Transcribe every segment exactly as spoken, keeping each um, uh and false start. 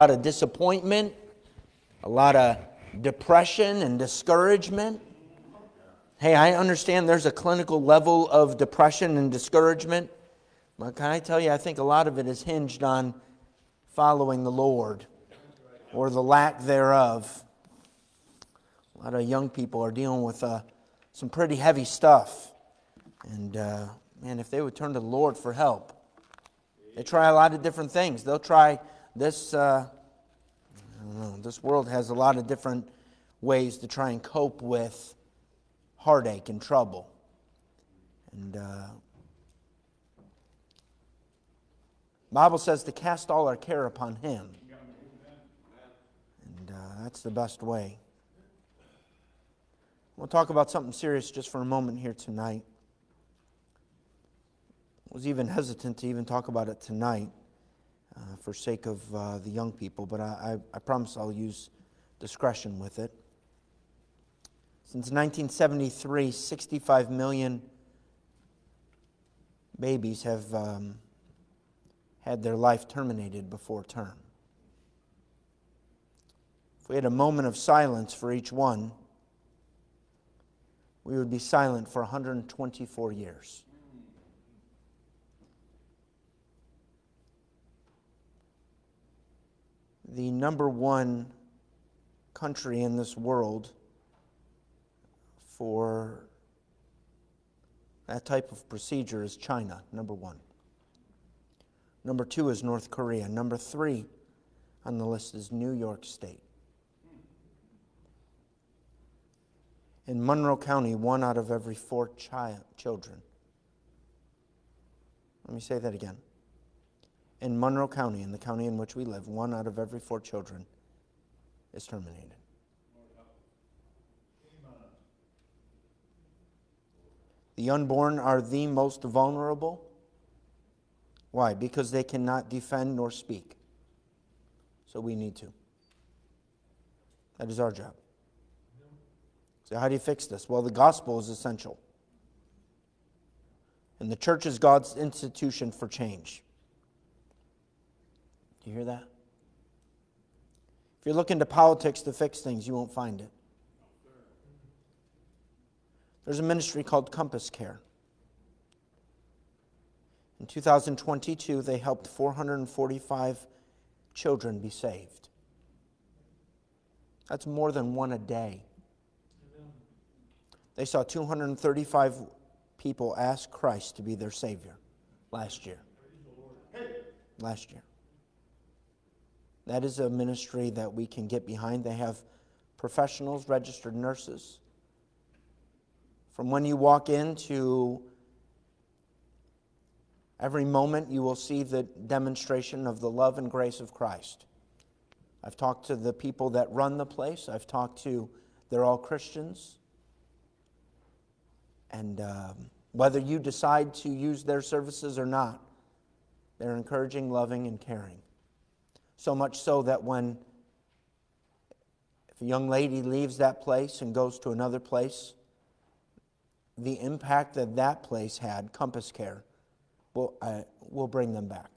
A lot of disappointment, a lot of depression and discouragement. Hey, I understand there's a clinical level of depression and discouragement, but can I tell you, I think a lot of it is hinged on following the Lord or the lack thereof. A lot of young people are dealing with uh, some pretty heavy stuff. And, uh, man, if they would turn to the Lord for help. They try a lot of different things. They'll try this, uh, I don't know, this world has a lot of different ways to try and cope with heartache and trouble. And uh, the Bible says to cast all our care upon Him. And uh, that's the best way. We'll talk about something serious just for a moment here tonight. I was even hesitant to even talk about it tonight uh, for sake of uh, the young people, but I, I, I promise I'll use discretion with it. Since nineteen seventy-three, sixty-five million babies have um, had their life terminated before term. If we had a moment of silence for each one, we would be silent for one hundred twenty-four years. The number one country in this world for that type of procedure is China, number one. Number two is North Korea. Number three on the list is New York State. In Monroe County, one out of every four child, children. Let me say that again. In Monroe County, in the county in which we live, one out of every four children is terminated. The unborn are the most vulnerable. Why? Because they cannot defend nor speak. So we need to. That is our job. So how do you fix this? Well, the gospel is essential. And the church is God's institution for change. Do you hear that? If you're looking to politics to fix things, you won't find it. There's a ministry called Compass Care. In two thousand twenty-two, they helped four hundred forty-five children be saved. That's more than one a day. They saw two hundred thirty-five people ask Christ to be their Savior last year. Last year. That is a ministry that we can get behind. They have professionals, registered nurses. From when you walk into every moment, you will see the demonstration of the love and grace of Christ. I've talked to the people that run the place. I've talked to, they're all Christians. And um, whether you decide to use their services or not, they're encouraging, loving, and caring. So much so that when if a young lady leaves that place and goes to another place, the impact that that place had, Compass Care, will uh, will bring them back.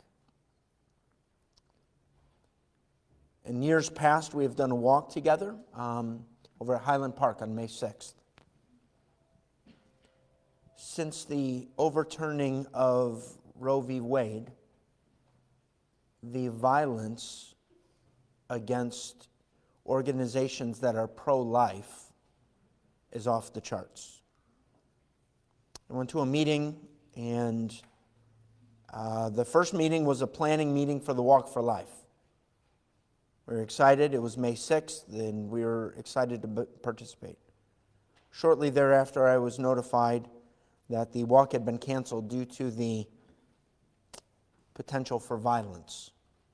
In years past, we have done a walk together um, over at Highland Park on May sixth. Since the overturning of Roe v. Wade, the violence against organizations that are pro-life is off the charts. I went to a meeting, and uh, the first meeting was a planning meeting for the Walk for Life. We were excited. It was May sixth, and we were excited to b- participate. Shortly thereafter, I was notified that the walk had been canceled due to the potential for violence.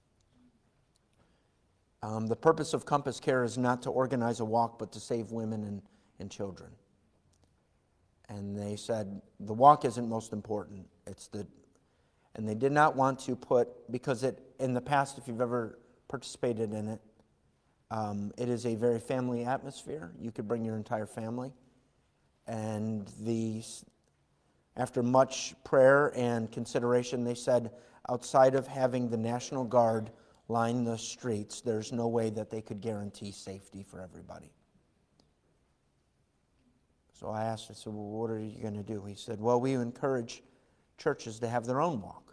Um, the purpose of Compass Care is not to organize a walk, but to save women and, and children. And they said, the walk isn't most important. It's the, and they did not want to put, because it, in the past, if you've ever participated in it, um, it is a very family atmosphere. You could bring your entire family. And the, after much prayer and consideration, they said, outside of having the National Guard line the streets, there's no way that they could guarantee safety for everybody. So I asked, I said, well, what are you going to do? He said, well, we encourage churches to have their own walk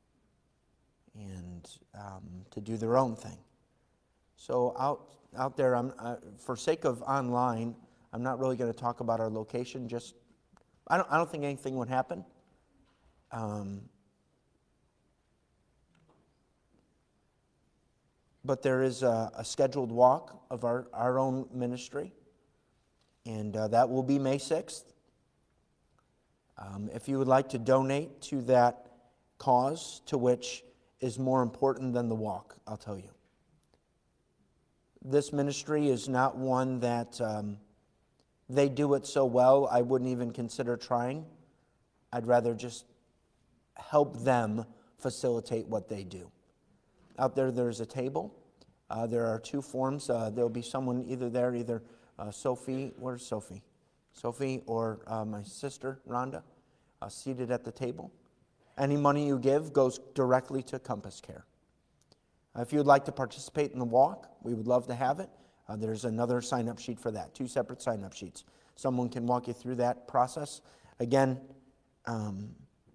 and um, to do their own thing. So out out there, I'm, uh, for sake of online, I'm not really going to talk about our location. Just, I don't, I don't think anything would happen. Um, but there is a, a scheduled walk of our, our own ministry, and uh, that will be May sixth. Um, if you would like to donate to that cause, to which is more important than the walk, I'll tell you. This ministry is not one that um, they do it so well, I wouldn't even consider trying. I'd rather just help them facilitate what they do. Out there, there's a table. Uh, there are two forms. Uh, there'll be someone either there, either uh, Sophie, where's Sophie? Sophie or uh, my sister, Rhonda, uh, seated at the table. Any money you give goes directly to Compass Care. Uh, if you would like to participate in the walk, we would love to have it. Uh, there's another sign-up sheet for that, two separate sign-up sheets. Someone can walk you through that process. Again, um,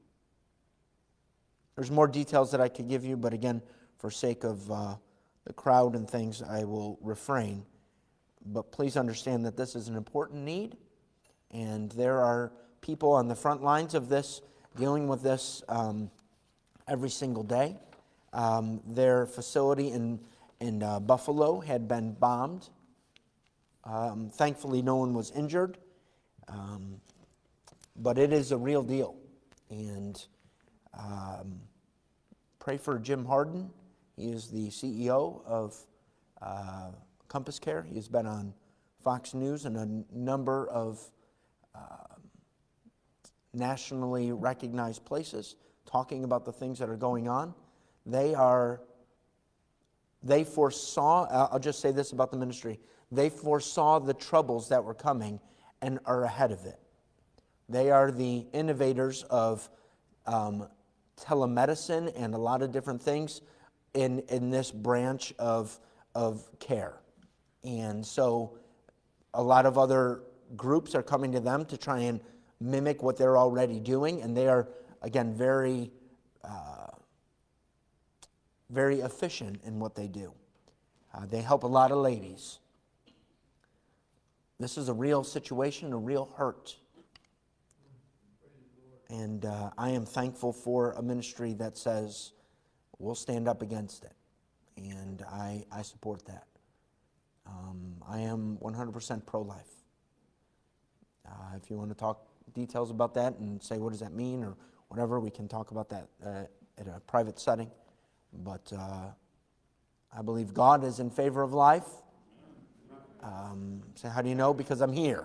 there's more details that I could give you, but again, for sake of uh, the crowd and things, I will refrain. But please understand that this is an important need, and there are people on the front lines of this dealing with this um, every single day. Um, their facility in, in uh, Buffalo had been bombed. Um, thankfully, no one was injured, um, but it is a real deal. And um, pray for Jim Harden. He is the C E O of uh, Compass Care. He has been on Fox News and a number of uh, nationally recognized places talking about the things that are going on. They are, they foresaw, I'll just say this about the ministry, they foresaw the troubles that were coming and are ahead of it. They are the innovators of um, telemedicine and a lot of different things in, in this branch of, of care. And so a lot of other groups are coming to them to try and mimic what they're already doing, and they are, again, very, uh, very efficient in what they do. Uh, they help a lot of ladies. This is a real situation, a real hurt. And uh, I am thankful for a ministry that says, we'll stand up against it. And I, I support that. Um, I am one hundred percent pro-life. Uh, if you want to talk details about that and say, what does that mean, or whatever, we can talk about that uh, at a private setting. But uh, I believe God is in favor of life. Um, say, how do you know? Because I'm here.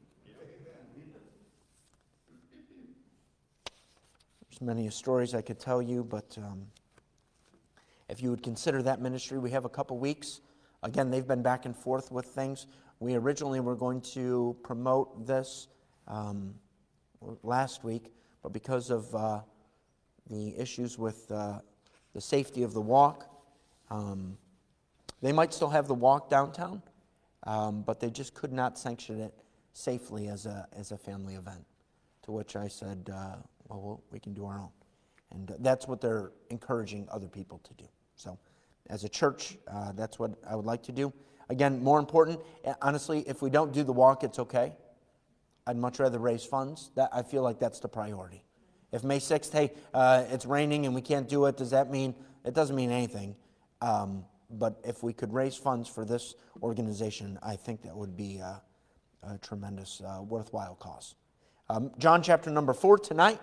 There's many stories I could tell you, but um, if you would consider that ministry, we have a couple weeks. Again, they've been back and forth with things. We originally were going to promote this um, last week, but because of uh, the issues with uh, the safety of the walk, um, they might still have the walk downtown, um, but they just could not sanction it safely as a as a family event. To which I said, uh, well, well, we can do our own. And that's what they're encouraging other people to do. So as a church, uh, that's what I would like to do. Again, more important, honestly, if we don't do the walk, it's okay. I'd much rather raise funds. That, I feel like that's the priority. If May sixth, hey, uh, it's raining and we can't do it, does that mean? It doesn't mean anything. Um, but if we could raise funds for this organization, I think that would be a, a tremendous, uh, worthwhile cause. Um, John chapter number four tonight.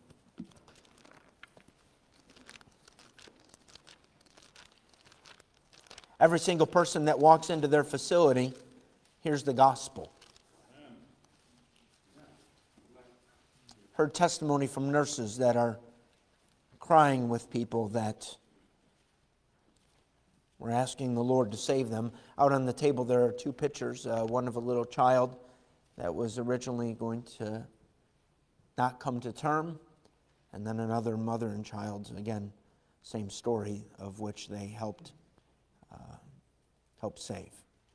Every single person that walks into their facility hears the gospel. Heard testimony from nurses that are crying with people that were asking the Lord to save them. Out on the table there are two pictures, uh, one of a little child that was originally going to not come to term, and then another mother and child, again, same story, of which they helped help save.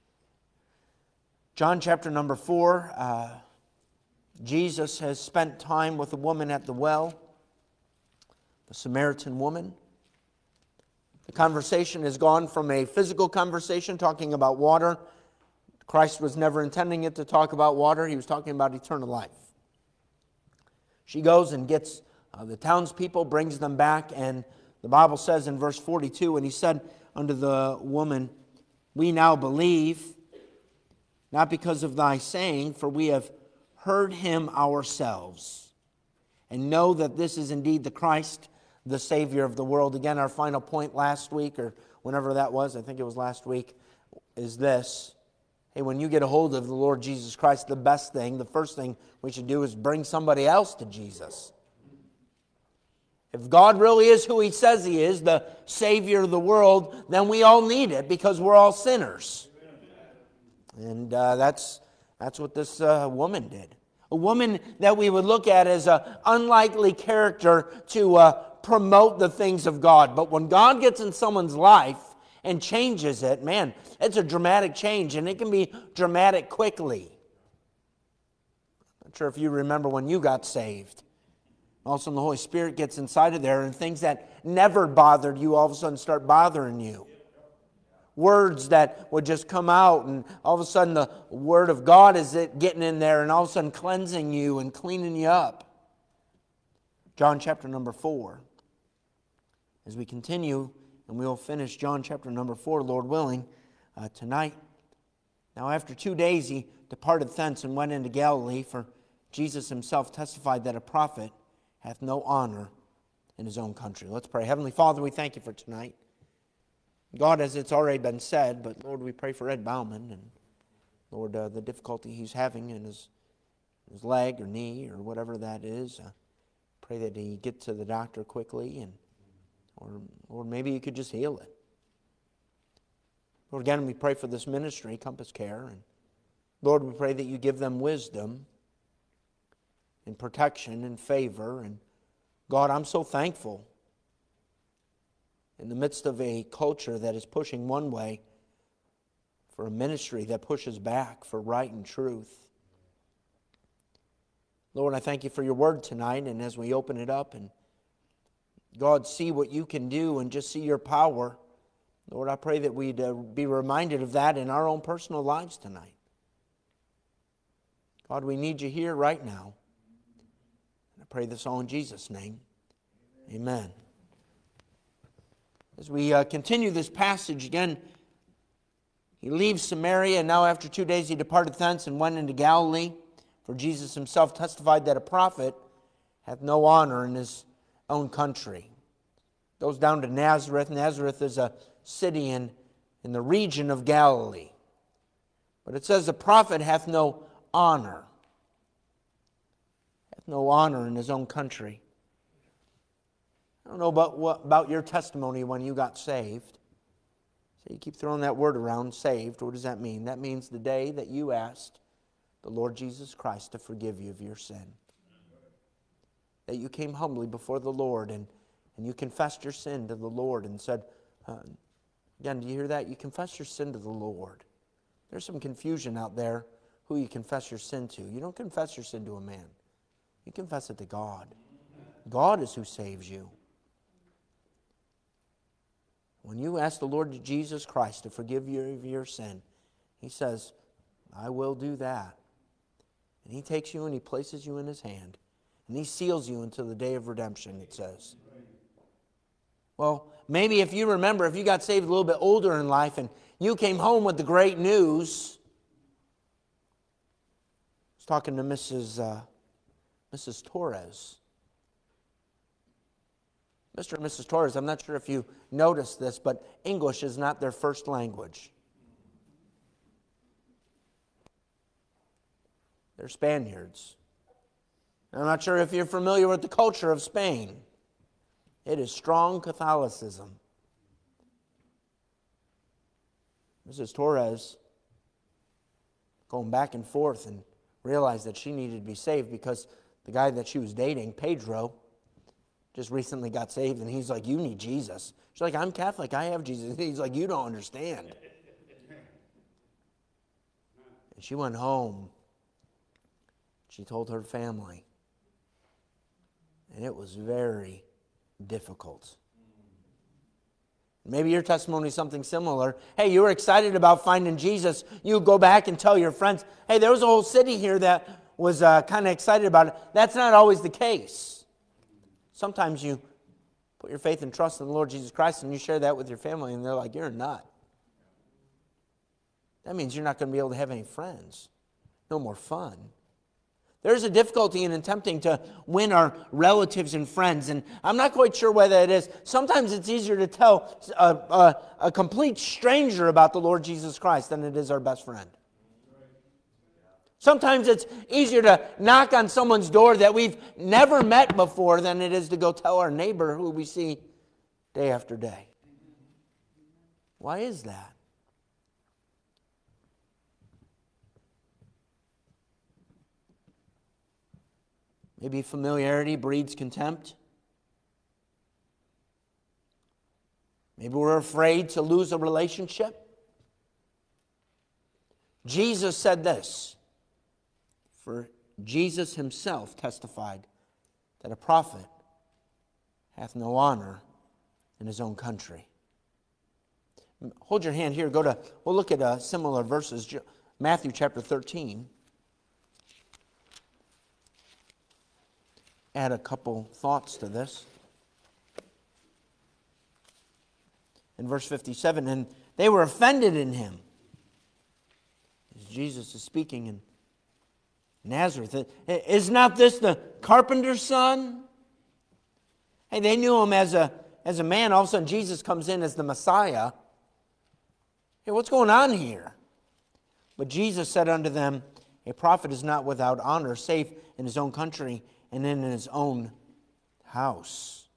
John chapter number four, uh, Jesus has spent time with a woman at the well, the Samaritan woman. The conversation has gone from a physical conversation talking about water. Christ was never intending it to talk about water. He was talking about eternal life. She goes and gets uh, the townspeople, brings them back, and the Bible says in verse forty-two, and he said unto the woman, we now believe, not because of thy saying, for we have heard him ourselves, and know that this is indeed the Christ, the Savior of the world. Again, our final point last week, or whenever that was, I think it was last week, is this. Hey, when you get a hold of the Lord Jesus Christ, the best thing, the first thing we should do is bring somebody else to Jesus. If God really is who He says He is, the Savior of the world, then we all need it because we're all sinners. And uh, that's, that's what this uh, woman did. A woman that we would look at as an unlikely character to uh, promote the things of God. But when God gets in someone's life and changes it, man, it's a dramatic change, and it can be dramatic quickly. Not sure if you remember when you got saved. All of a sudden the Holy Spirit gets inside of there, and things that never bothered you all of a sudden start bothering you. Words that would just come out, and all of a sudden the Word of God is it getting in there and all of a sudden cleansing you and cleaning you up. John chapter number four. As we continue, and we'll finish John chapter number four, Lord willing, uh, tonight. Now after two days he departed thence and went into Galilee, for Jesus himself testified that a prophet hath no honor in his own country. Let's pray. Heavenly Father, we thank you for tonight. God, as it's already been said, but Lord, we pray for Ed Bauman, and Lord, uh, the difficulty he's having in his, his leg or knee or whatever that is. Uh, pray that he get to the doctor quickly, and or, or maybe you could just heal it. Lord, again, we pray for this ministry, Compass Care, and Lord, we pray that you give them wisdom and protection and favor. And God, I'm so thankful in the midst of a culture that is pushing one way, for a ministry that pushes back for right and truth. Lord, I thank you for your word tonight, and as we open it up and God, see what you can do and just see your power. Lord, I pray that we'd uh, be reminded of that in our own personal lives tonight. God, we need you here right now. And I pray this all in Jesus' name. Amen. As we uh, continue this passage again, he leaves Samaria, and now after two days he departed thence and went into Galilee. For Jesus himself testified that a prophet hath no honor in his own country. Goes down to Nazareth. Nazareth is a city in, in the region of Galilee. But it says the prophet hath no honor. Hath no honor in his own country. I don't know about what about your testimony when you got saved. So you keep throwing that word around, saved. What does that mean? That means the day that you asked the Lord Jesus Christ to forgive you of your sin. That you came humbly before the Lord and, and you confessed your sin to the Lord and said, uh, again, do you hear that? You confess your sin to the Lord. There's some confusion out there who you confess your sin to. You don't confess your sin to a man. You confess it to God. God is who saves you. When you ask the Lord Jesus Christ to forgive you of your sin, He says, I will do that. And He takes you and He places you in His hand. And He seals you until the day of redemption, it says. Well, maybe if you remember, if you got saved a little bit older in life and you came home with the great news. I was talking to Missus Uh, Missus Torres. Mister and Missus Torres, I'm not sure if you noticed this, but English is not their first language. They're Spaniards. I'm not sure if you're familiar with the culture of Spain. It is strong Catholicism. Missus Torres going back and forth and realized that she needed to be saved because the guy that she was dating, Pedro, just recently got saved, and he's like, you need Jesus. She's like, I'm Catholic, I have Jesus. He's like, you don't understand. And she went home. She told her family. And it was very difficult. Maybe your testimony is something similar. Hey, you were excited about finding Jesus. You go back and tell your friends, hey, there was a whole city here that was uh, kind of excited about it. That's not always the case. Sometimes you put your faith and trust in the Lord Jesus Christ and you share that with your family and they're like, you're a nut. That means you're not going to be able to have any friends. No more fun. There's a difficulty in attempting to win our relatives and friends, and I'm not quite sure why that is. Sometimes it's easier to tell a, a, a complete stranger about the Lord Jesus Christ than it is our best friend. Sometimes it's easier to knock on someone's door that we've never met before than it is to go tell our neighbor who we see day after day. Why is that? Maybe familiarity breeds contempt. Maybe we're afraid to lose a relationship. Jesus said this, for Jesus himself testified that a prophet hath no honor in his own country. Hold your hand here. Go to, we'll look at uh, similar verses. Matthew chapter thirteen. Add a couple thoughts to this. In verse fifty-seven, and they were offended in him. As Jesus is speaking in Nazareth. Is not this the carpenter's son? Hey, they knew him as a, as a man. All of a sudden, Jesus comes in as the Messiah. Hey, what's going on here? But Jesus said unto them, a prophet is not without honor, save in his own country and in his own house.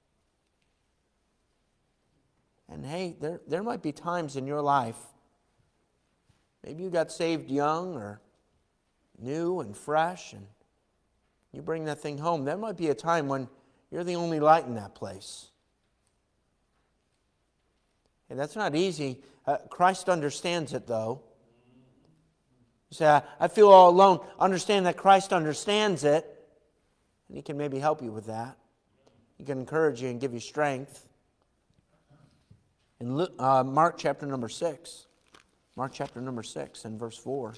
And hey, there, there might be times in your life, maybe you got saved young or new and fresh, and you bring that thing home. There might be a time when you're the only light in that place. Hey, that's not easy. Uh, Christ understands it, though. You say, I, I feel all alone. Understand that Christ understands it. And he can maybe help you with that. He can encourage you and give you strength. In Luke, uh, Mark chapter number six. Mark chapter number six and verse four.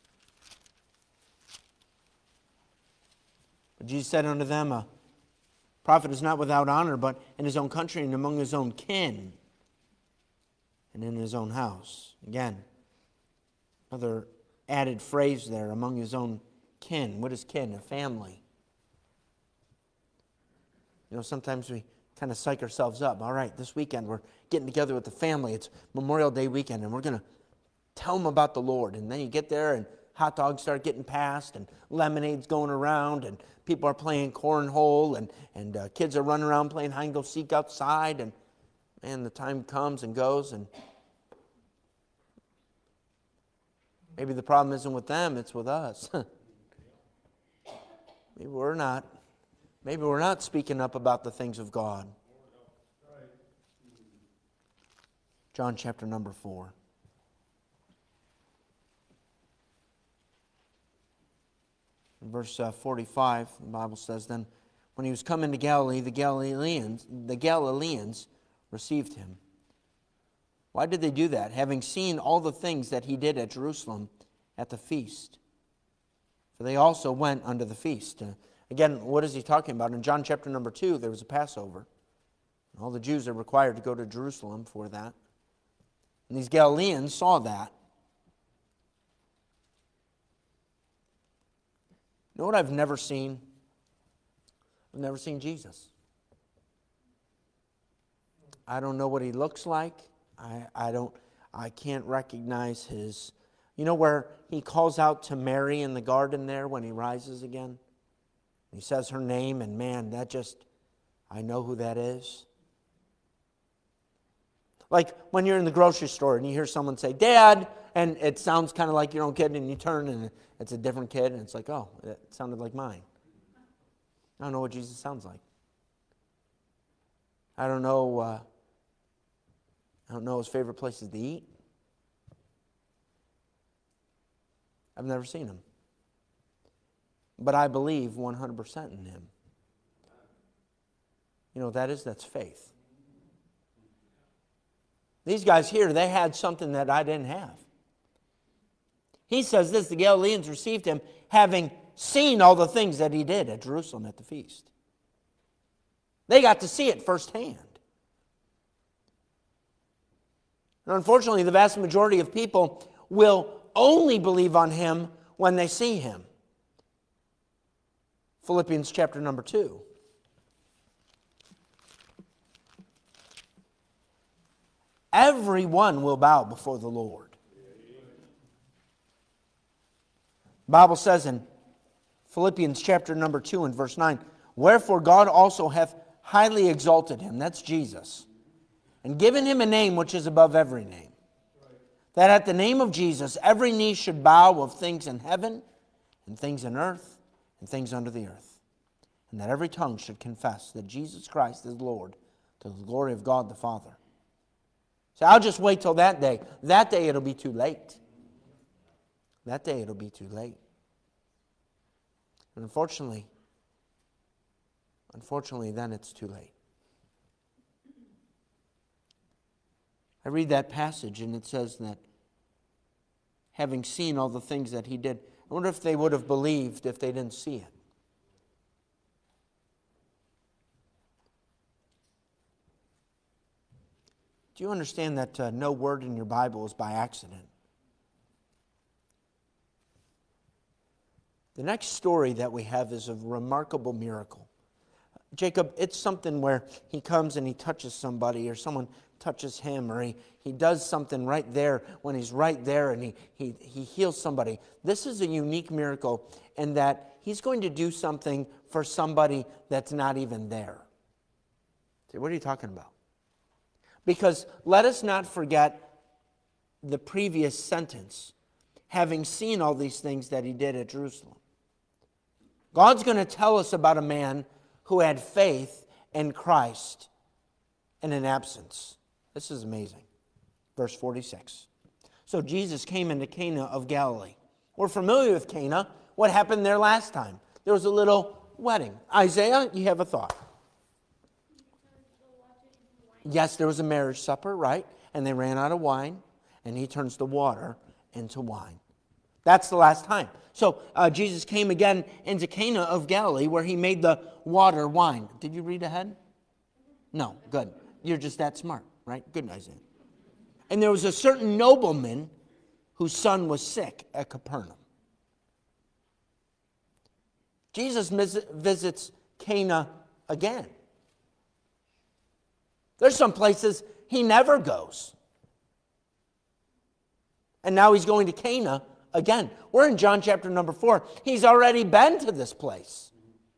But Jesus said unto them, a prophet is not without honor, but in his own country and among his own kin and in his own house. Again, another added phrase there, among his own kin. What is kin? A family. You know, sometimes we kind of psych ourselves up. All right, this weekend we're getting together with the family. It's Memorial Day weekend, and we're going to tell them about the Lord. And then you get there, and hot dogs start getting passed, and lemonade's going around, and people are playing cornhole, and, and uh, kids are running around playing hide-and-go-seek outside. And, man, the time comes and goes, and maybe the problem isn't with them, it's with us. Maybe we're not. Maybe we're not speaking up about the things of God. John chapter number four. In verse uh, forty-five, the Bible says, then when he was come into Galilee, the Galileans, the Galileans received him. Why did they do that? Having seen all the things that he did at Jerusalem at the feast. For they also went unto the feast. Uh, Again, what is he talking about? In John chapter number two, there was a Passover. All the Jews are required to go to Jerusalem for that. And these Galileans saw that. You know what I've never seen? I've never seen Jesus. I don't know what he looks like. I, I don't, I can't recognize his, you know where he calls out to Mary in the garden there when he rises again? He says her name, and man, that just, I know who that is. Like when you're in the grocery store and you hear someone say, Dad, and it sounds kind of like your own kid, and you turn and it's a different kid, and it's like, oh, it sounded like mine. I don't know what Jesus sounds like. I don't know, uh, I don't know his favorite places to eat. I've never seen him. But I believe one hundred percent in him. You know what that is? That's faith. These guys here, they had something that I didn't have. He says this, the Galileans received him having seen all the things that he did at Jerusalem at the feast. They got to see it firsthand. And unfortunately, the vast majority of people will only believe on him when they see him. Philippians chapter number two. Everyone will bow before the Lord. The Bible says in Philippians chapter number two and verse nine, wherefore God also hath highly exalted him, that's Jesus, and given him a name which is above every name, that at the name of Jesus every knee should bow of things in heaven and things in earth and things under the earth, and that every tongue should confess that Jesus Christ is Lord, to the glory of God the Father. So I'll just wait till that day. That day it'll be too late. That day it'll be too late. And unfortunately, unfortunately, then it's too late. I read that passage and it says that having seen all the things that he did, I wonder if they would have believed if they didn't see it. Do you understand that uh, no word in your Bible is by accident? The next story that we have is a remarkable miracle. Jacob, it's something where he comes and he touches somebody, or someone touches him, or he, he does something right there when he's right there and he, he, he heals somebody. This is a unique miracle in that he's going to do something for somebody that's not even there. See, what are you talking about? Because let us not forget the previous sentence, having seen all these things that he did at Jerusalem. God's going to tell us about a man who had faith in Christ in an absence. This is amazing. Verse forty-six. So Jesus came into Cana of Galilee. We're familiar with Cana. What happened there last time? There was a little wedding. Isaiah, you have a thought. Yes, there was a marriage supper, right? And they ran out of wine, and he turns the water into wine. That's the last time. So uh, Jesus came again into Cana of Galilee, where he made the water wine. Did you read ahead? No, good. You're just that smart, right? Good, Isaiah. And there was a certain nobleman whose son was sick at Capernaum. Jesus visits Cana again. There's some places he never goes. And now he's going to Cana again. We're in John chapter number four. He's already been to this place.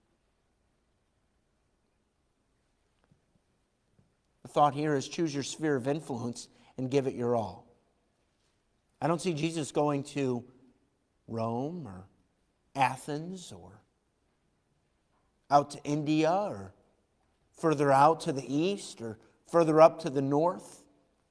The thought here is choose your sphere of influence and give it your all. I don't see Jesus going to Rome or Athens or out to India or further out to the east or further up to the north.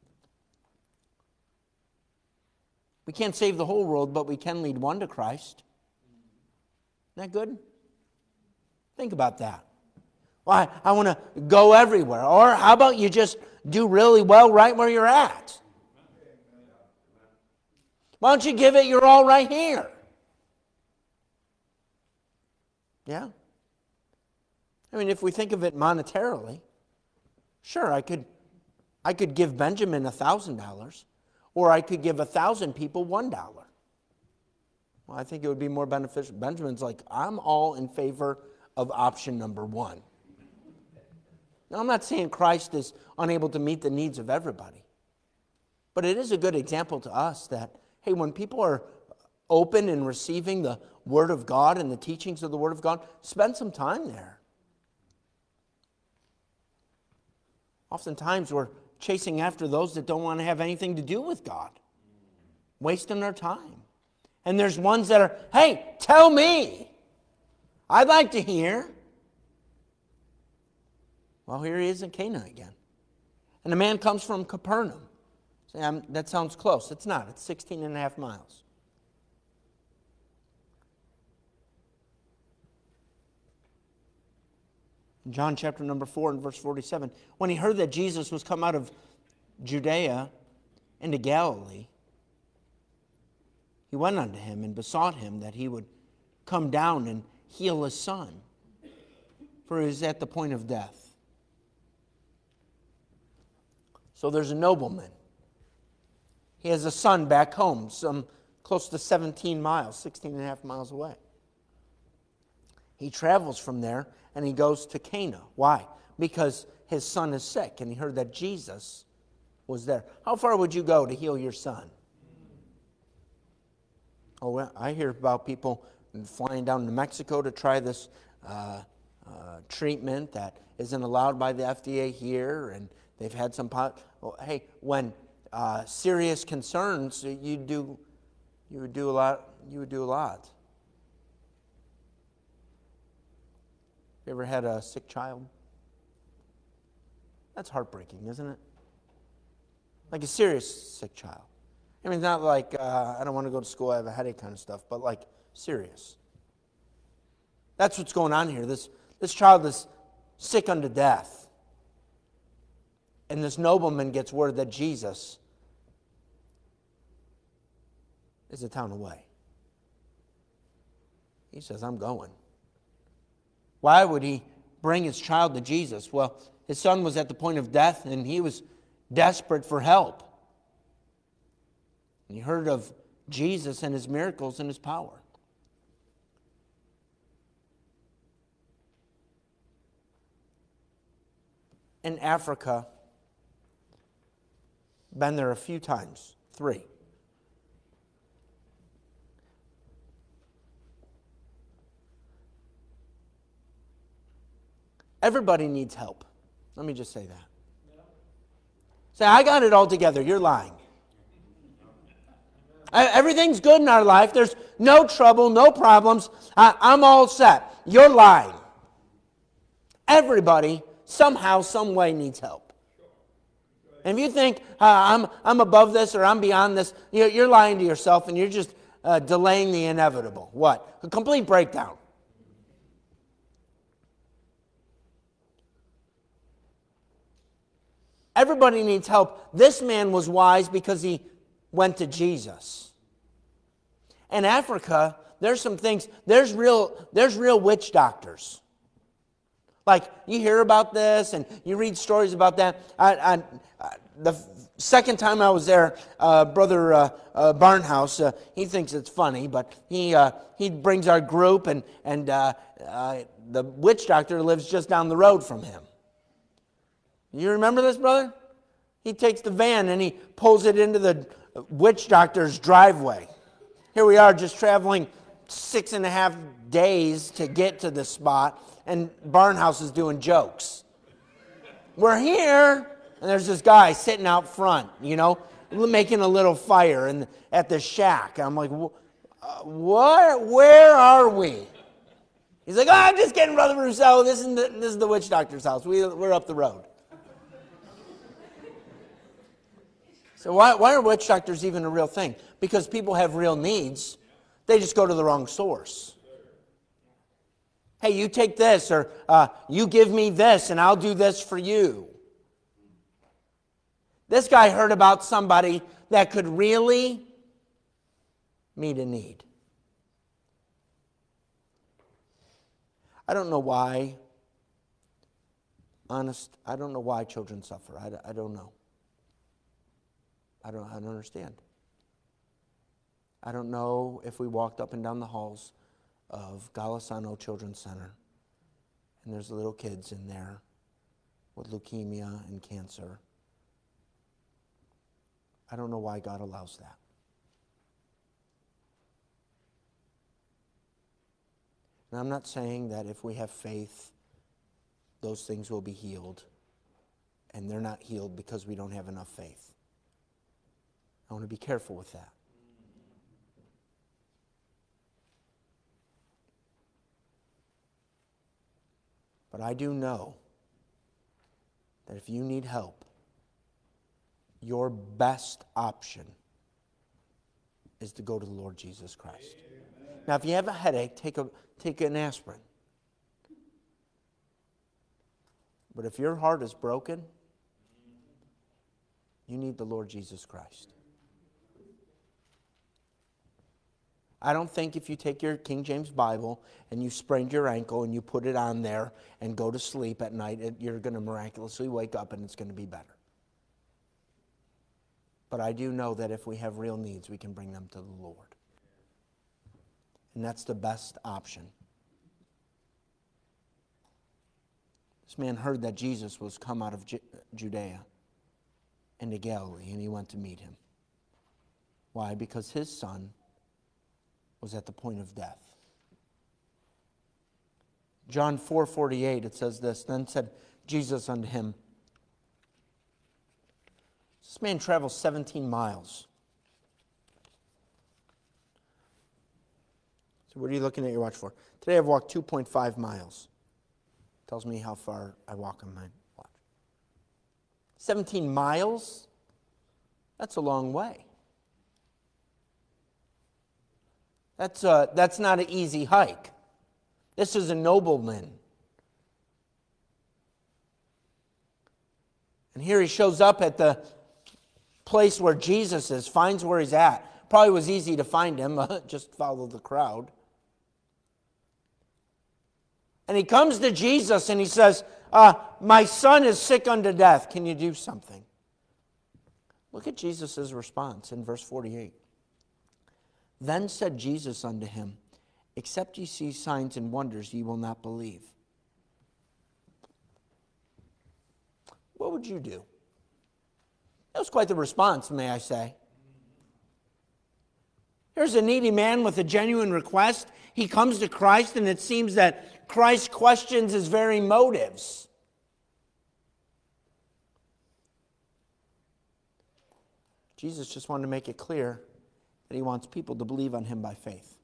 We can't save the whole world, but we can lead one to Christ. Isn't that good? Think about that. Well, I, I want to go everywhere. Or how about you just do really well right where you're at? Why don't you give it your all right here? Yeah? I mean, if we think of it monetarily, sure, I could, I could give Benjamin a thousand dollars, or I could give a thousand people one dollar. Well, I think it would be more beneficial. Benjamin's like, I'm all in favor of option number one. Now, I'm not saying Christ is unable to meet the needs of everybody, but it is a good example to us that, hey, when people are open and receiving the Word of God and the teachings of the Word of God, spend some time there. Oftentimes we're chasing after those that don't want to have anything to do with God, wasting their time. And there's ones that are, hey, tell me. I'd like to hear. Well, here he is in Cana again. And the man comes from Capernaum. Say, I'm, that sounds close. It's not. It's sixteen and a half miles. John chapter number four and verse forty-seven. When he heard that Jesus was come out of Judea into Galilee, he went unto him and besought him that he would come down and heal his son, for he was at the point of death. So there's a nobleman. He has a son back home, some close to seventeen miles, sixteen and a half miles away. He travels from there and he goes to Cana. Why? Because his son is sick and he heard that Jesus was there. How far would you go to heal your son? Oh, well, I hear about people flying down to Mexico to try this uh, uh, treatment that isn't allowed by the F D A here, and they've had some pot. Well, hey, when uh, serious concerns, you do, you would do a lot. You would do a lot. You ever had a sick child? That's heartbreaking, isn't it? Like a serious sick child. I mean, not like, uh, I don't want to go to school, I have a headache kind of stuff, but like serious. That's what's going on here. This, this child is sick unto death. And this nobleman gets word that Jesus is a town away. He says, I'm going. Why would he bring his child to Jesus? Well, his son was at the point of death and he was desperate for help. And he heard of Jesus and his miracles and his power. In Africa, been there a few times, three. Everybody needs help. Let me just say that. Say, I got it all together. You're lying. Everything's good in our life. There's no trouble, no problems. I, I'm all set. You're lying. Everybody, somehow, some way, needs help. And if you think, uh, I'm, I'm above this or I'm beyond this, you're, you're lying to yourself and you're just uh, delaying the inevitable. What? A complete breakdown. Everybody needs help. This man was wise because he went to Jesus. In Africa, there's some things, there's real, there's real witch doctors. Like, you hear about this and you read stories about that. I, I, I, the second time I was there, uh, Brother uh, uh, Barnhouse, uh, he thinks it's funny, but he uh, he brings our group, and, and uh, uh, the witch doctor lives just down the road from him. You remember this, brother? He takes the van and he pulls it into the witch doctor's driveway. Here we are just traveling six and a half days to get to this spot, and Barnhouse is doing jokes. We're here, and there's this guy sitting out front, you know, making a little fire in, at the shack. I'm like, what? Where are we? He's like, oh, I'm just kidding, Brother Rousseau. This is the, this is the witch doctor's house. We, we're up the road. So why, why are witch doctors even a real thing? Because people have real needs. They just go to the wrong source. Hey, you take this, or uh, you give me this, and I'll do this for you. This guy heard about somebody that could really meet a need. I don't know why, honest, I don't know why children suffer. I, I don't know. I don't, I don't understand. I don't know if we walked up and down the halls of Golisano Children's Center and there's little kids in there with leukemia and cancer. I don't know why God allows that. And I'm not saying that if we have faith, those things will be healed. And they're not healed because we don't have enough faith. I want to be careful with that. But I do know that if you need help, your best option is to go to the Lord Jesus Christ. Amen. Now, if you have a headache, take a take an aspirin. But if your heart is broken, you need the Lord Jesus Christ. I don't think if you take your King James Bible and you sprained your ankle and you put it on there and go to sleep at night, you're going to miraculously wake up and it's going to be better. But I do know that if we have real needs, we can bring them to the Lord. And that's the best option. This man heard that Jesus was come out of Judea into Galilee, and he went to meet him. Why? Because his son was at the point of death. John four forty-eight, it says this, Then said Jesus unto him, this man travels seventeen miles. So what are you looking at your watch for? Today I've walked two point five miles. Tells me how far I walk on my watch. seventeen miles? That's a long way. That's, uh, that's not an easy hike. This is a nobleman. And here he shows up at the place where Jesus is, finds where he's at. Probably was easy to find him, just follow the crowd. And he comes to Jesus and he says, uh, my son is sick unto death. Can you do something? Look at Jesus' response in verse forty-eight. Then said Jesus unto him, except ye see signs and wonders, ye will not believe. What would you do? That was quite the response, may I say. Here's a needy man with a genuine request. He comes to Christ, and it seems that Christ questions his very motives. Jesus just wanted to make it clear that he wants people to believe on him by faith.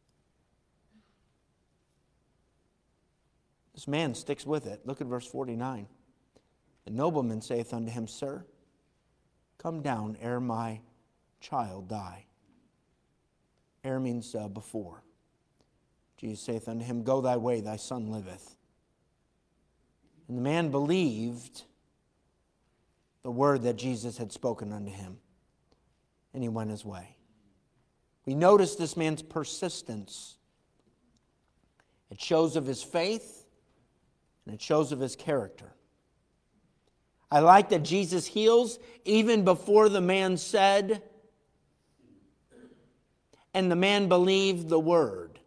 This man sticks with it. Look at verse forty-nine. The nobleman saith unto him, Sir, come down ere my child die. Ere means uh, before. Jesus saith unto him, Go thy way, thy son liveth. And the man believed the word that Jesus had spoken unto him, and he went his way. We notice this man's persistence. It shows of his faith, and it shows of his character. I like that Jesus heals even before the man said, and the man believed the word.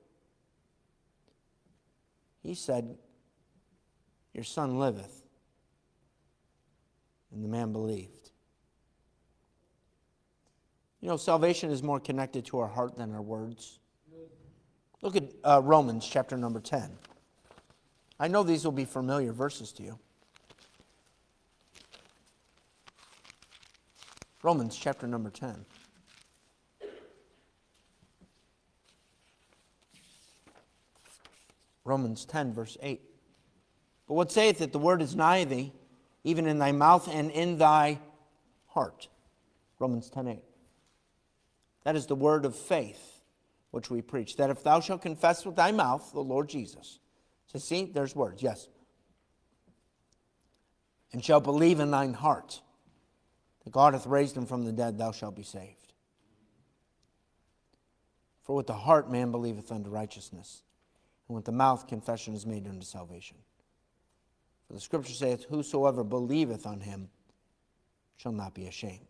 He said, Your son liveth. And the man believed. You know, salvation is more connected to our heart than our words. Look at uh, Romans chapter number ten. I know these will be familiar verses to you. Romans chapter number ten. Romans ten, verse eight. But what saith it? The word is nigh thee, even in thy mouth and in thy heart. Romans ten, eight. That is the word of faith which we preach. That if thou shalt confess with thy mouth the Lord Jesus. So see, there's words, yes. And shalt believe in thine heart that God hath raised him from the dead, thou shalt be saved. For with the heart man believeth unto righteousness, and with the mouth confession is made unto salvation. For the scripture saith, Whosoever believeth on him shall not be ashamed.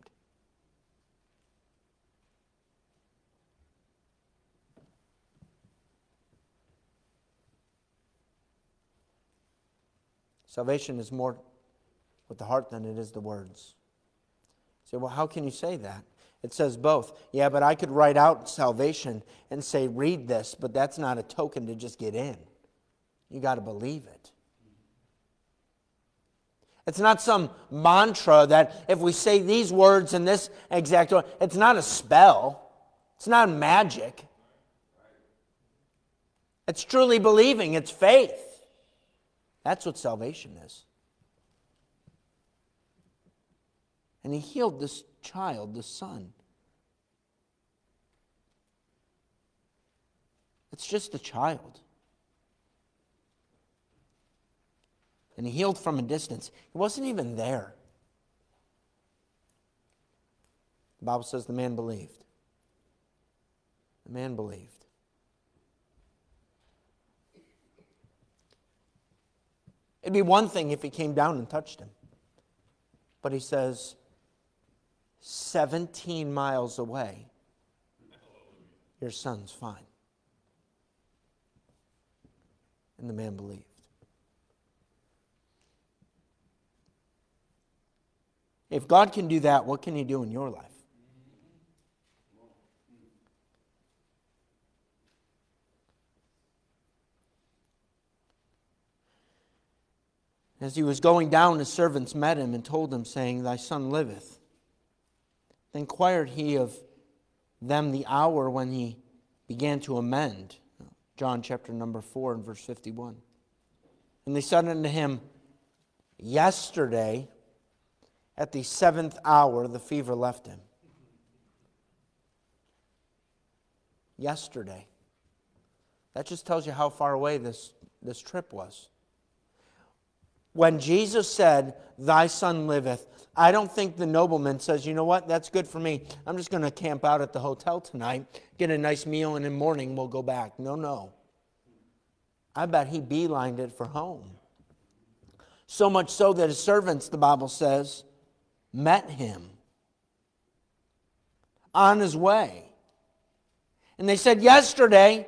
Salvation is more with the heart than it is the words. You say, well, how can you say that? It says both. Yeah, but I could write out salvation and say, read this, but that's not a token to just get in. You got to believe it. It's not some mantra that if we say these words in this exact order, it's not a spell. It's not magic. It's truly believing. It's faith. That's what salvation is. And he healed this child, this son. It's just a child. and he healed from a distance. He wasn't even there. The Bible says the man believed. The man believed. It'd be one thing if he came down and touched him. But he says, seventeen miles away, your son's fine. And the man believed. If God can do that, what can he do in your life? As he was going down, his servants met him and told him, saying, Thy son liveth. Then inquired he of them the hour when he began to amend. John chapter number four and verse fifty-one. And they said unto him, Yesterday, at the seventh hour, the fever left him. Yesterday. That just tells you how far away this, this trip was. When Jesus said, Thy son liveth, I don't think the nobleman says, you know what, that's good for me. I'm just going to camp out at the hotel tonight, get a nice meal, and in the morning we'll go back. No, no. I bet he beelined it for home. So much so that his servants, the Bible says, met him on his way. And they said, yesterday,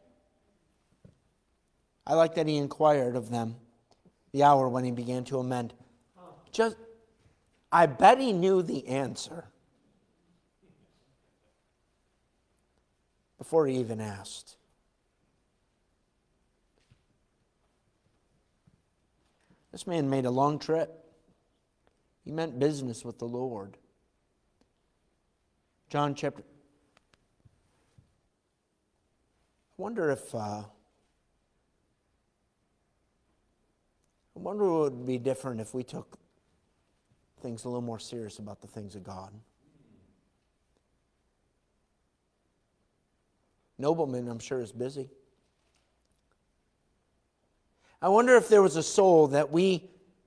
I like that he inquired of them the hour when he began to amend. Just, I bet he knew the answer before he even asked. This man made a long trip. He meant business with the Lord. John chapter... I wonder if... Uh, I wonder what would be different if we took things a little more serious about the things of God. Nobleman, I'm sure, is busy. I wonder if there was a soul that we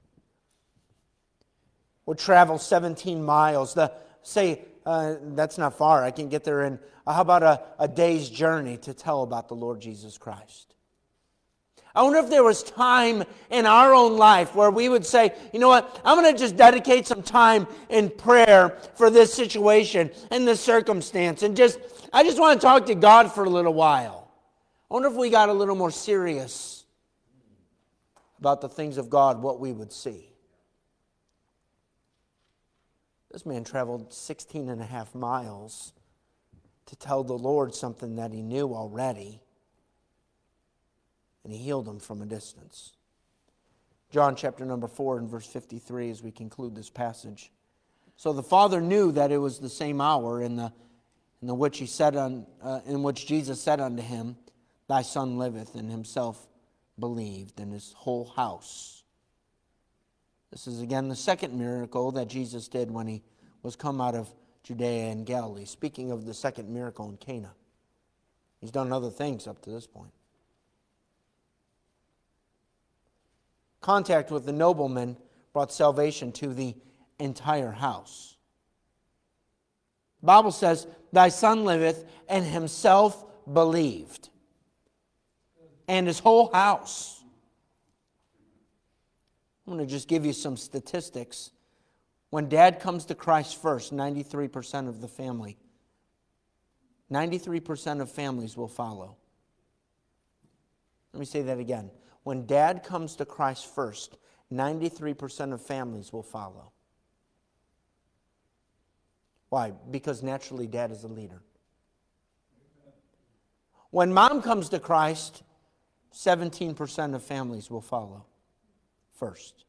would travel seventeen miles. The, say, uh, that's not far. I can get there in, uh, how about a, a day's journey to tell about the Lord Jesus Christ? I wonder if there was time in our own life where we would say, you know what, I'm going to just dedicate some time in prayer for this situation and this circumstance. And just, I just want to talk to God for a little while. I wonder if we got a little more serious about the things of God, what we would see. This man traveled sixteen and a half miles to tell the Lord something that he knew already. And he healed him from a distance. John chapter number four and verse fifty-three as we conclude this passage. So the Father knew that it was the same hour in the in the which he said on uh, in which Jesus said unto him, Thy son liveth, and himself believed, and his whole house. This is again the second miracle that Jesus did when he was come out of Judea and Galilee. Speaking of the second miracle in Cana. He's done other things up to this point. Contact with the nobleman brought salvation to the entire house. The Bible says, Thy son liveth, and himself believed. And his whole house. I'm going to just give you some statistics. When dad comes to Christ first, ninety-three percent of the family, ninety-three percent of families will follow. Let me say that again. When dad comes to Christ first, ninety-three percent of families will follow. Why? Because naturally dad is a leader. When mom comes to Christ, seventeen percent of families will follow first.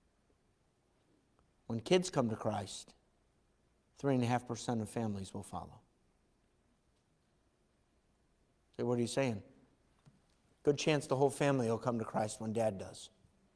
When kids come to Christ, three point five percent of families will follow. So what are you saying? Good chance the whole family will come to Christ when dad does.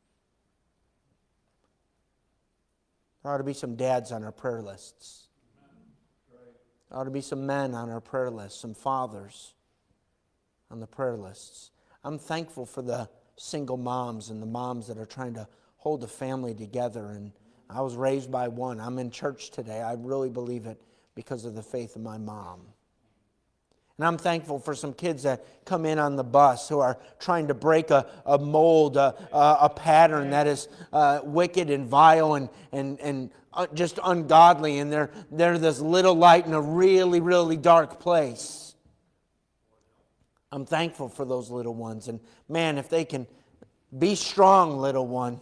There ought to be some dads on our prayer lists. There ought to be some men on our prayer lists, some fathers on the prayer lists. I'm thankful for the single moms and the moms that are trying to hold the family together. And I was raised by one. I'm in church today. I really believe it because of the faith of my mom. And I'm thankful for some kids that come in on the bus who are trying to break a, a mold, a, a, a pattern that is uh, wicked and vile and, and, and uh, just ungodly. And they're, they're this little light in a really, really dark place. I'm thankful for those little ones. And man, if they can be strong, little one.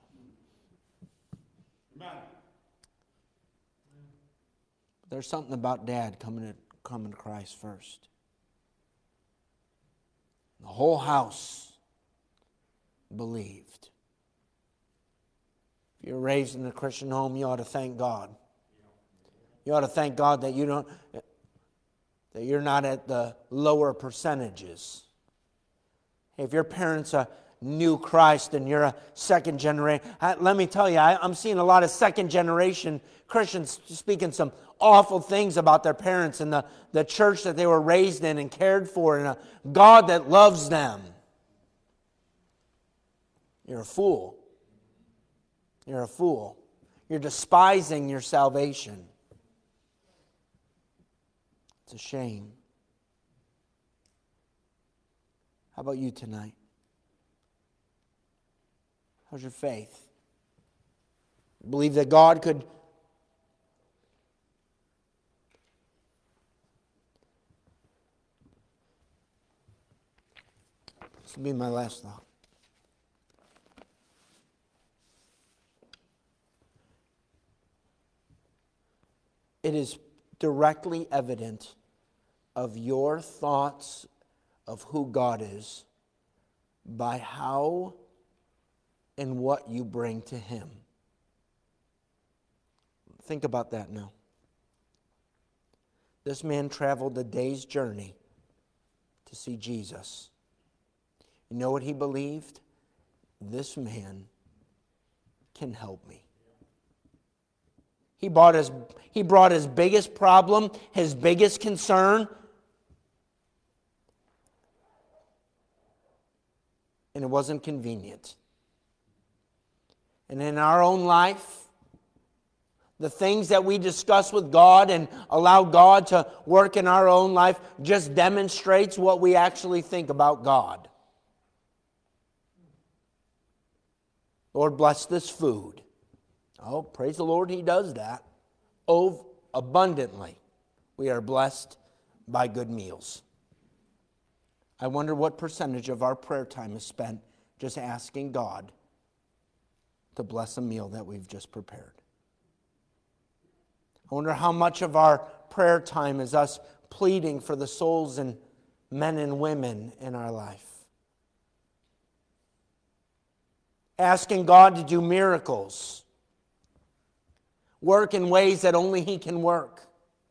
There's something about Dad coming to, coming to Christ first. The whole house believed. If you're raised in a Christian home, you ought to thank God. You ought to thank God that you don't, that you're not at the lower percentages. If your parents are knew Christ and you're a second generation, let me tell you, I, I'm seeing a lot of second generation Christians speaking some awful things about their parents and the, the church that they were raised in and cared for and a God that loves them. You're a fool. You're a fool. You're despising your salvation. It's a shame. How about you tonight? How's your faith? Believe that God could this will be my last thought. It is directly evident of your thoughts of who God is by how and what you bring to Him. Think about that now. This man traveled a day's journey to see Jesus. You know what he believed? This man can help me. He brought his, he brought his biggest problem, his biggest concern, and it wasn't convenient. And in our own life, the things that we discuss with God and allow God to work in our own life just demonstrates what we actually think about God. Lord, bless this food. Oh, praise the Lord, He does that. Oh, abundantly. We are blessed by good meals. I wonder what percentage of our prayer time is spent just asking God to bless a meal that we've just prepared. I wonder how much of our prayer time is us pleading for the souls and men and women in our life. Asking God to do miracles. Work in ways that only He can work.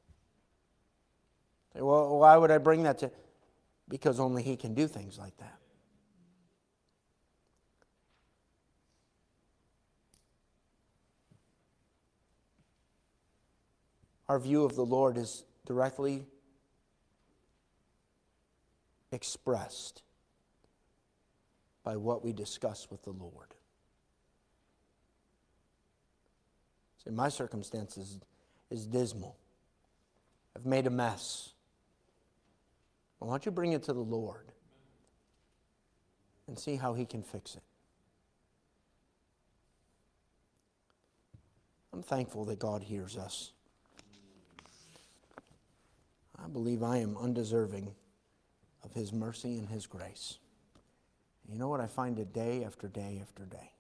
Well, why would I bring that to? Because only He can do things like that. Our view of the Lord is directly expressed by what we discuss with the Lord. See, my circumstances is dismal. I've made a mess. Why don't you bring it to the Lord and see how He can fix it? I'm thankful that God hears us. I believe I am undeserving of His mercy and His grace. You know what? I find it day after day after day.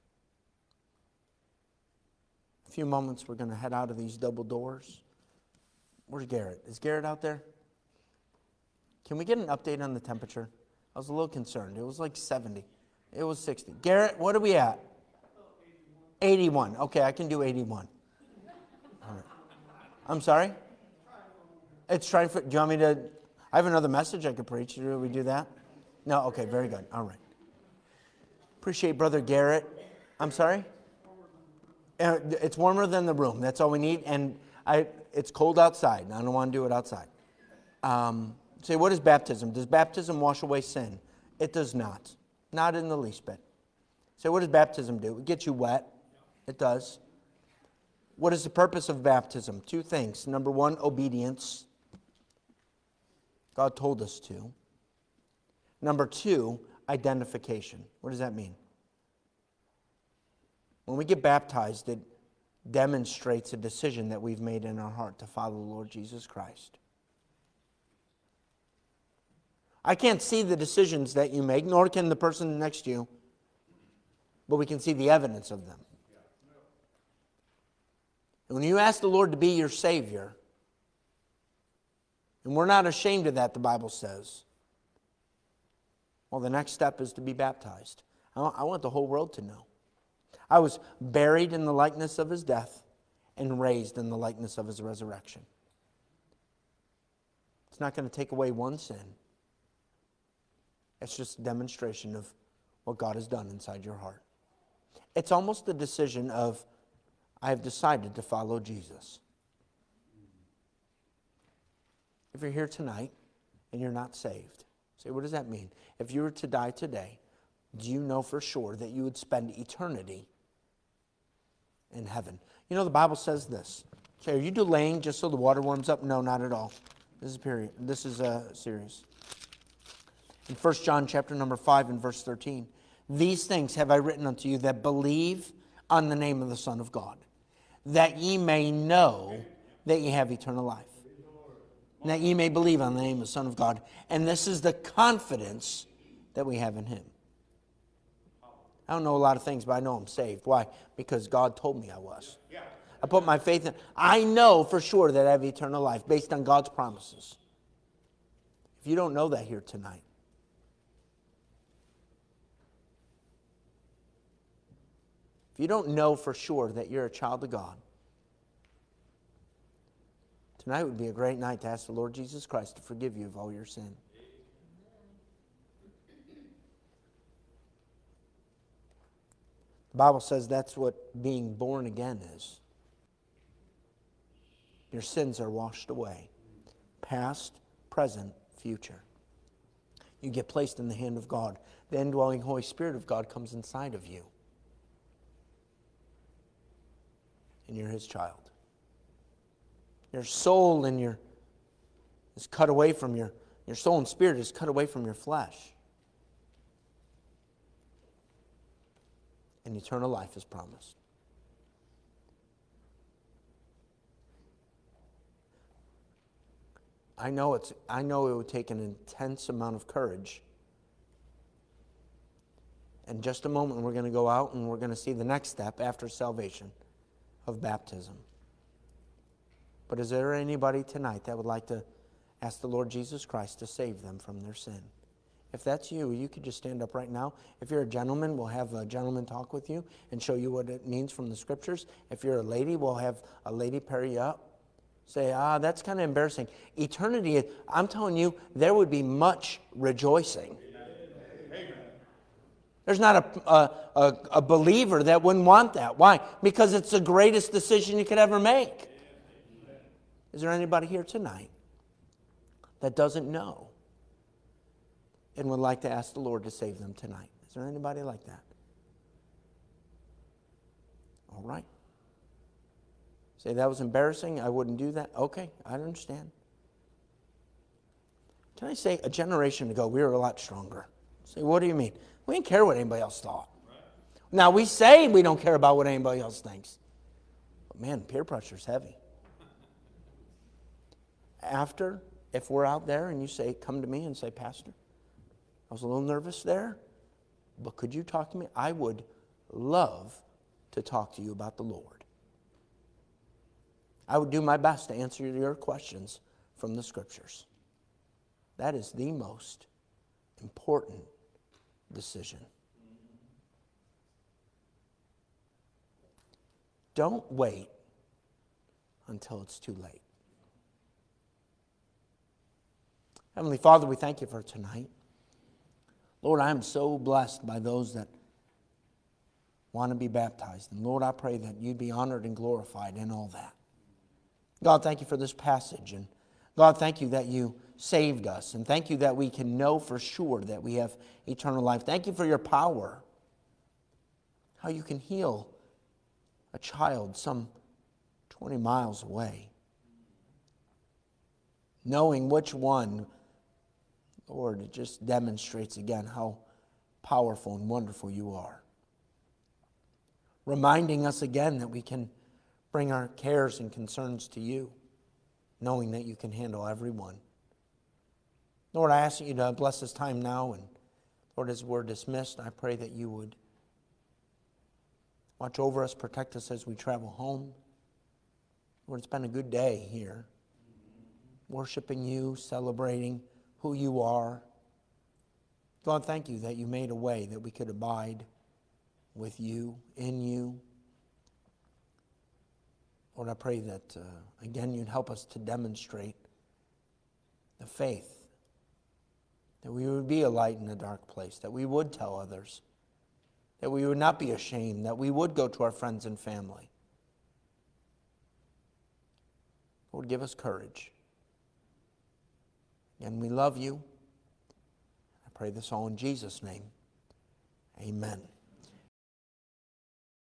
A few moments, we're going to head out of these double doors. Where's Garrett? Is Garrett out there? Can we get an update on the temperature? I was a little concerned. It was like seventy. It was sixty. Garrett, what are we at? eighty-one. Okay, I can do eighty-one. All right. I'm sorry? It's trying for, do you want me to, I have another message I could preach. Do we do that? No? Okay, very good. All right. Appreciate Brother Garrett. I'm sorry? Uh, it's warmer than the room. That's all we need. And I, it's cold outside. And I don't want to do it outside. Um, say, what is baptism? Does baptism wash away sin? It does not. Not in the least bit. So what does baptism do? It gets you wet. It does. What is the purpose of baptism? Two things. Number one, obedience. God told us to. Number two, identification. What does that mean? When we get baptized, it demonstrates a decision that we've made in our heart to follow the Lord Jesus Christ. I can't see the decisions that you make, nor can the person next to you, but we can see the evidence of them. And when you ask the Lord to be your Savior, and we're not ashamed of that, the Bible says, well, the next step is to be baptized. I want the whole world to know. I was buried in the likeness of His death and raised in the likeness of His resurrection. It's not going to take away one sin. It's just a demonstration of what God has done inside your heart. It's almost a decision of, I have decided to follow Jesus. If you're here tonight and you're not saved, say, what does that mean? If you were to die today, do you know for sure that you would spend eternity in heaven? You know, the Bible says this. Okay, are you delaying just so the water warms up? No, not at all. This is period. This is uh, serious. In First John chapter number five and verse thirteen, these things have I written unto you that believe on the name of the Son of God, that ye may know that ye have eternal life. And that ye may believe on the name of the Son of God. And this is the confidence that we have in Him. I don't know a lot of things, but I know I'm saved. Why? Because God told me I was. I put my faith in. I know for sure that I have eternal life based on God's promises. If you don't know that here tonight, if you don't know for sure that you're a child of God, tonight would be a great night to ask the Lord Jesus Christ to forgive you of all your sin. The Bible says that's what being born again is. Your sins are washed away. Past, present, future. You get placed in the hand of God. The indwelling Holy Spirit of God comes inside of you. And you're His child. Your soul and your is cut away from your your soul and spirit is cut away from your flesh. And eternal life is promised. I know it's I know it would take an intense amount of courage. In just a moment we're going to go out and we're going to see the next step after salvation of baptism. But is there anybody tonight that would like to ask the Lord Jesus Christ to save them from their sin? If that's you, you could just stand up right now. If you're a gentleman, we'll have a gentleman talk with you and show you what it means from the Scriptures. If you're a lady, we'll have a lady pair you up. Say, ah, that's kind of embarrassing. Eternity, I'm telling you, there would be much rejoicing. There's not a, a, a, a believer that wouldn't want that. Why? Because it's the greatest decision you could ever make. Is there anybody here tonight that doesn't know and would like to ask the Lord to save them tonight? Is there anybody like that? All right. Say, that was embarrassing. I wouldn't do that. Okay, I understand. Can I say, a generation ago, we were a lot stronger. Say, what do you mean? We didn't care what anybody else thought. Now, we say we don't care about what anybody else thinks. But man, peer pressure's heavy. After, if we're out there and you say, come to me and say, Pastor, I was a little nervous there, but could you talk to me? I would love to talk to you about the Lord. I would do my best to answer your questions from the Scriptures. That is the most important decision. Don't wait until it's too late. Heavenly Father, we thank you for tonight. Lord, I am so blessed by those that want to be baptized. And Lord, I pray that you'd be honored and glorified in all that. God, thank you for this passage. And God, thank you that you saved us. And thank you that we can know for sure that we have eternal life. Thank you for your power. how you can heal a child some twenty miles away. Knowing which one, Lord, it just demonstrates again how powerful and wonderful you are. Reminding us again that we can bring our cares and concerns to you, knowing that you can handle every one. Lord, I ask you to bless this time now, and Lord, as we're dismissed, I pray that you would watch over us, protect us as we travel home. Lord, it's been a good day here, worshiping you, celebrating who you are. God, thank you that you made a way that we could abide with you, in you. Lord, I pray that, uh, again, you'd help us to demonstrate the faith, that we would be a light in a dark place, that we would tell others, that we would not be ashamed, that we would go to our friends and family. Lord, give us courage. And we love you. I pray this all in Jesus' name. Amen.